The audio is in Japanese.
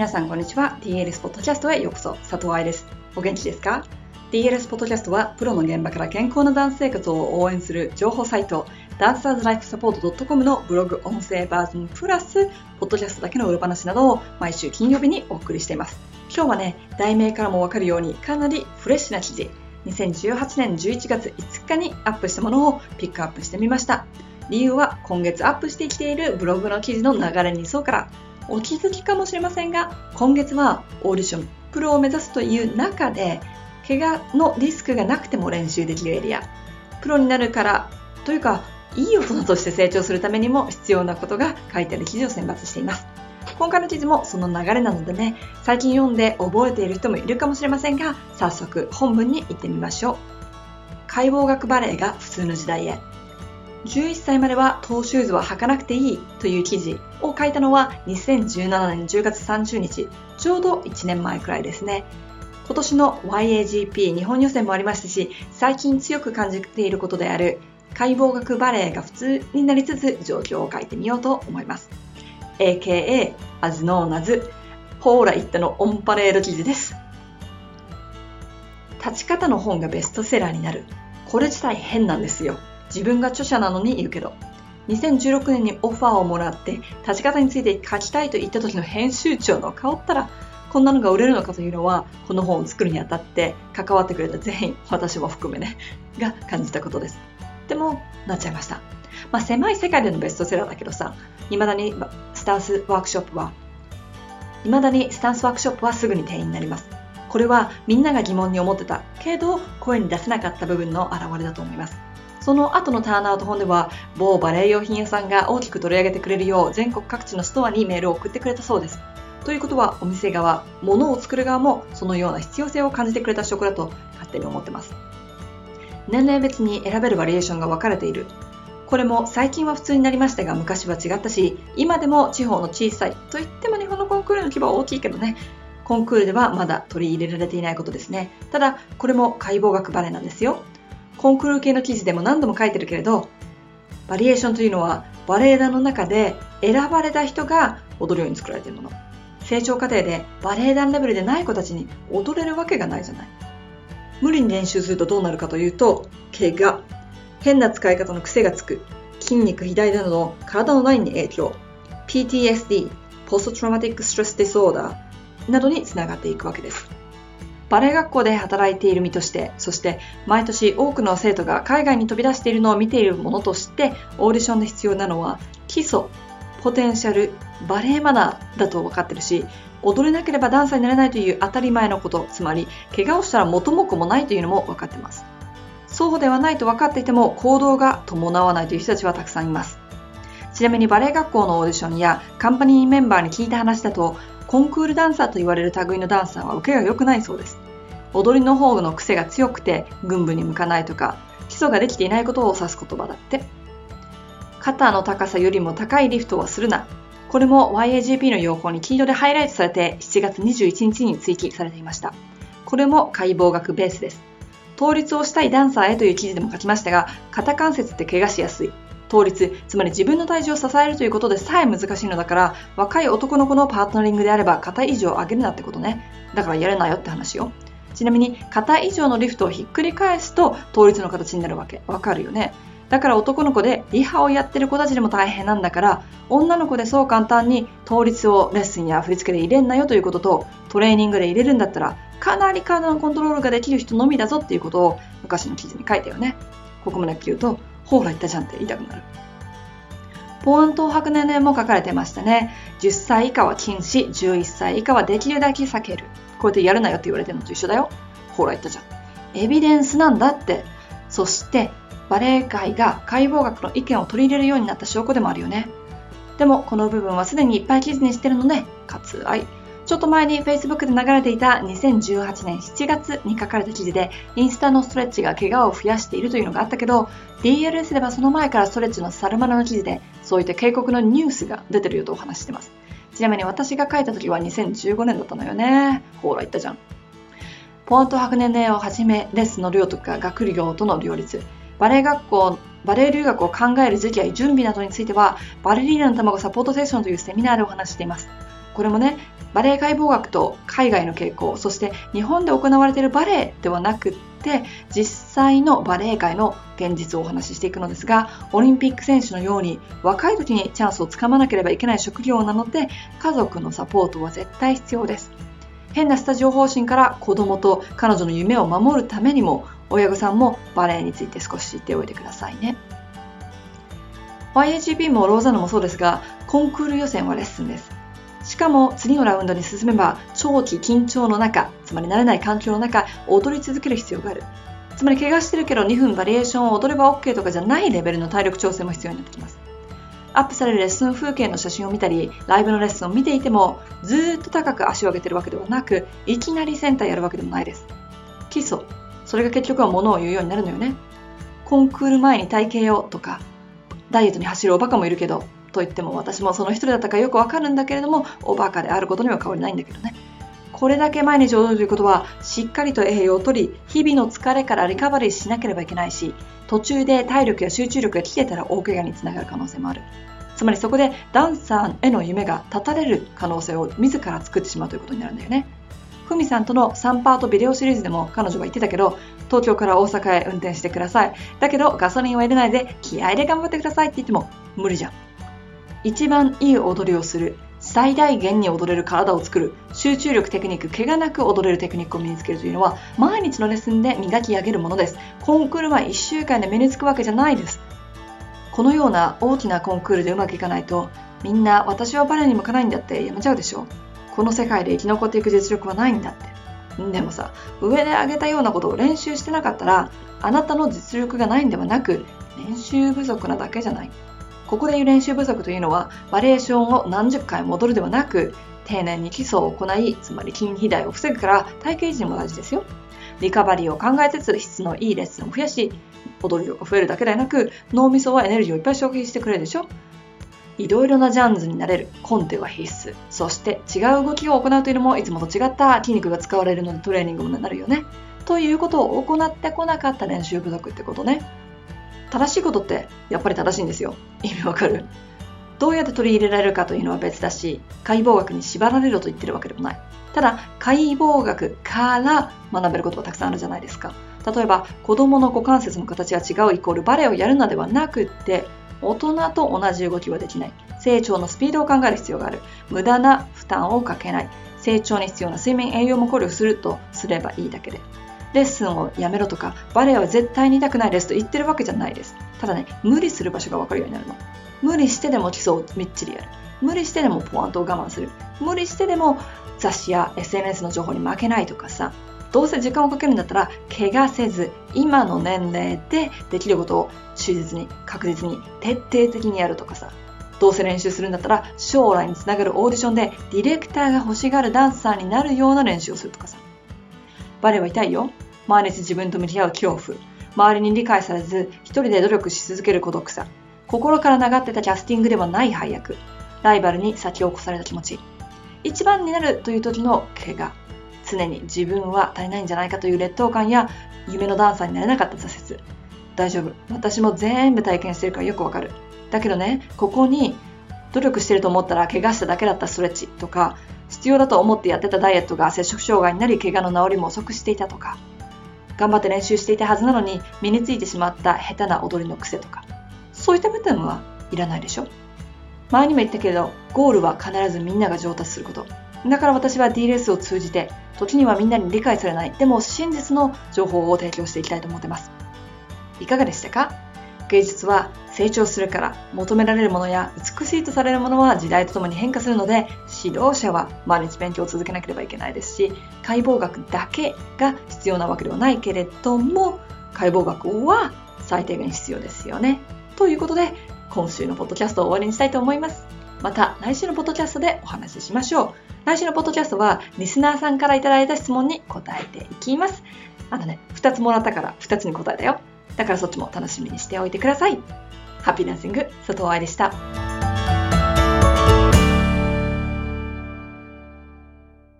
皆さんこんにちは。 DLS ポッドキャストへようこそ。佐藤愛です。お元気ですか？ DLS ポッドキャストはプロの現場から健康なダンス生活を応援する情報サイトダンサーズライフサポート .com のブログ音声バージョンプラスポッドキャストだけの裏話などを毎週金曜日にお送りしています。今日はね、題名からもわかるようにかなりフレッシュな記事、2018年11月5日にアップしたものをピックアップしてみました。理由は今月アップしてきているブログの記事の流れに沿うから。お気づきかもしれませんが、今月はオーディションプロを目指すという中で怪我のリスクがなくても練習できるエリア、プロになるからというかいい大人として成長するためにも必要なことが書いてある記事を選抜しています。今回の記事もその流れなのでね、最近読んで覚えている人もいるかもしれませんが、早速本文に行ってみましょう。解剖学バレエが普通の時代へ。11歳まではトーシューズは履かなくていいという記事を書いたのは2017年10月30日、ちょうど1年前くらいですね。今年の YAGP 日本予選もありましたし、最近強く感じていることである解剖学バレエが普通になりつつ状況を書いてみようと思います。AKA as known as ほーら言ったのオンパレード記事です。立ち方の本がベストセラーになる。これ自体変なんですよ。自分が著者なのに言うけど、2016年にオファーをもらって立ち方について書きたいと言った時の編集長の顔ったら、こんなのが売れるのかというのは、この本を作るにあたって関わってくれた全員、私も含めね、が感じたことです。でもなっちゃいました。狭い世界でのベストセラーだけどさ、未だにスタンスワークショップはすぐに定員になります。これはみんなが疑問に思ってたけど声に出せなかった部分の表れだと思います。その後のターンアウト本では、某バレエ用品屋さんが大きく取り上げてくれるよう全国各地のストアにメールを送ってくれたそうです。ということは、お店側、物を作る側もそのような必要性を感じてくれた証拠だと勝手に思ってます。年齢別に選べるバリエーションが分かれている。これも最近は普通になりましたが、昔は違ったし、今でも地方の小さいといっても日本のコンクールの規模は大きいけどね、コンクールではまだ取り入れられていないことですね。ただ、これも解剖学バレエなんですよ。コンクール系の記事でも何度も書いてるけれど、バリエーションというのはバレエ団の中で選ばれた人が踊るように作られているもの。成長過程でバレエ団レベルでない子たちに踊れるわけがないじゃない。無理に練習するとどうなるかというと、怪我、変な使い方の癖がつく、筋肉肥大などの体のラインに影響、PTSD、ポストトラウマティックストレスディソーダーなどにつながっていくわけです。バレエ学校で働いている身として、そして毎年多くの生徒が海外に飛び出しているのを見ているものとして、オーディションで必要なのは基礎、ポテンシャル、バレエマナーだと分かってるし、踊れなければダンサーになれないという当たり前のこと、つまり怪我をしたら元も子もないというのも分かっています。そうではないと分かっていても行動が伴わないという人たちはたくさんいます。ちなみにバレエ学校のオーディションやカンパニーメンバーに聞いた話だと、コンクールダンサーと言われる類のダンサーは受けが良くないそうです。踊りの方の癖が強くて群舞に向かないとか、基礎ができていないことを指す言葉だって。肩の高さよりも高いリフトはするな。これも YAGP の要項に黄色でハイライトされて7月21日に追記されていました。これも解剖学ベースです。倒立をしたいダンサーへという記事でも書きましたが、肩関節って怪我しやすい。倒立、つまり自分の体重を支えるということでさえ難しいのだから、若い男の子のパートナリングであれば肩以上上げるなってことね。だからやれなよって話よ。ちなみに肩以上のリフトをひっくり返すと倒立の形になるわけ。わかるよね。だから男の子でリハをやってる子たちでも大変なんだから、女の子でそう簡単に倒立をレッスンや振り付けで入れんなよということと、トレーニングで入れるんだったらかなり体のコントロールができる人のみだぞっていうことを昔の記事に書いたよね。ここまで言うと、ほら言ったじゃんって言いたくなる。ポーン頭白年齢も書かれてましたね。10歳以下は禁止、11歳以下はできるだけ避ける。こうやってやるなよって言われてるのと一緒だよ。ほら言ったじゃん。エビデンスなんだって。そしてバレエ界が解剖学の意見を取り入れるようになった証拠でもあるよね。でもこの部分はすでにいっぱい記事にしてるので割愛。ちょっと前に Facebook で流れていた2018年7月に書かれた記事で、インスタのストレッチが怪我を増やしているというのがあったけど、 DLS ではその前からストレッチのサルマラの記事でそういった警告のニュースが出てるよとお話してます。ちなみに私が書いた時は2015年だったのよね。ほら言ったじゃん。ポーンと白年齢をはじめ、レッスンの量とか学業との両立、バレエ留学を考える時期や準備などについては、バレリーナの卵サポートセッションというセミナーでお話しています。 これもね、バレエ解剖学と海外の傾向、そして日本で行われているバレエではなくって実際のバレエ界の現実をお話ししていくのですが、オリンピック選手のように若い時にチャンスをつかまなければいけない職業なので、家族のサポートは絶対必要です。変なスタジオ方針から子供と彼女の夢を守るためにも、親御さんもバレエについて少し知っておいてくださいね。YAGP もローザンヌもそうですが、コンクール予選はレッスンです。しかも次のラウンドに進めば長期緊張の中、つまり慣れない環境の中、踊り続ける必要がある。つまり怪我してるけど2分バリエーションを踊れば OK とかじゃないレベルの体力調整も必要になってきます。アップされるレッスン風景の写真を見たり、ライブのレッスンを見ていても、ずーっと高く足を上げてるわけではなく、いきなりセンターやるわけでもないです。基礎、それが結局はものを言うようになるのよね。コンクール前に体型をとか、ダイエットに走るおバカもいるけど、と言っても私もその一人だったかよくわかるんだけれども、おバカであることには変わりないんだけどね。これだけ毎日踊るということは、しっかりと栄養をとり、日々の疲れからリカバリーしなければいけないし、途中で体力や集中力が切れたら大怪我につながる可能性もある。つまりそこでダンサーへの夢が絶たれる可能性を自ら作ってしまうということになるんだよね。ふみさんとの3パートビデオシリーズでも彼女は言ってたけど、東京から大阪へ運転してください。だけどガソリンは入れないで気合で頑張ってくださいって言っても無理じゃん。一番いい踊りをする、最大限に踊れる体を作る、集中力テクニック、怪我なく踊れるテクニックを身につけるというのは毎日のレッスンで磨き上げるものです。コンクール前1週間で身につくわけじゃないです。このような大きなコンクールでうまくいかないと、みんな私はバレエに向かないんだってやめちゃうでしょ。この世界で生き残っていく実力はないんだって。でもさ、上で挙げたようなことを練習してなかったら、あなたの実力がないんではなく、練習不足なだけじゃない。ここでいう練習不足というのは、バリエーションを何十回も踊るではなく、丁寧に基礎を行い、つまり筋肥大を防ぐから体型維持にも大事ですよ。リカバリーを考えつつ質のいいレッスンを増やし、踊り量が増えるだけでなく、脳みそはエネルギーをいっぱい消費してくれるでしょ。いろいろなジャンルになれるコンテは必須。そして違う動きを行うというのもいつもと違った筋肉が使われるのでトレーニングになるよね。ということを行ってこなかった練習不足ってことね。正しいことってやっぱり正しいんですよ。意味わかる？どうやって取り入れられるかというのは別だし、解剖学に縛られろと言ってるわけでもない。ただ、解剖学から学べることはたくさんあるじゃないですか。例えば、子供の股関節の形が違うイコールバレエをやるのではなくって、大人と同じ動きはできない。成長のスピードを考える必要がある。無駄な負担をかけない。成長に必要な睡眠栄養も考慮するとすればいいだけで。レッスンをやめろとか、バレエは絶対に痛くないですと言ってるわけじゃないです。ただね、無理する場所が分かるようになるの。無理してでも基礎をみっちりやる。無理してでもポワントを我慢する。無理してでも雑誌や SNS の情報に負けないとかさ。どうせ時間をかけるんだったら、怪我せず、今の年齢でできることを忠実に、確実に、徹底的にやるとかさ。どうせ練習するんだったら、将来につながるオーディションでディレクターが欲しがるダンサーになるような練習をするとかさ。バレエは痛いよ。毎日自分と向き合う恐怖。周りに理解されず、一人で努力し続ける孤独さ。心から流ってたキャスティングではない配役。ライバルに先を越された気持ち。一番になるという時の怪我。常に自分は足りないんじゃないかという劣等感や夢のダンサーになれなかった挫折。大丈夫。私も全部体験してるからよくわかる。だけどね、ここに努力してると思ったら怪我しただけだったストレッチとか、必要だと思ってやってたダイエットが接触障害になり怪我の治りも遅くしていたとか、頑張って練習していたはずなのに身についてしまった下手な踊りの癖とか、そういった部分はいらないでしょ。前にも言ったけれど、ゴールは必ずみんなが上達すること。だから私は DLS を通じて、時にはみんなに理解されない、でも真実の情報を提供していきたいと思ってます。いかがでしたか？芸術は成長するから、求められるものや美しいとされるものは時代とともに変化するので、指導者は毎日勉強を続けなければいけないですし、解剖学だけが必要なわけではないけれども、解剖学は最低限必要ですよね。ということで、今週のポッドキャストを終わりにしたいと思います。また来週のポッドキャストでお話ししましょう。来週のポッドキャストはリスナーさんからいただいた質問に答えていきます。2つもらったから2つに答えたよ。だからそっちも楽しみにしておいてください。ハッピーダンシング、佐藤愛でした。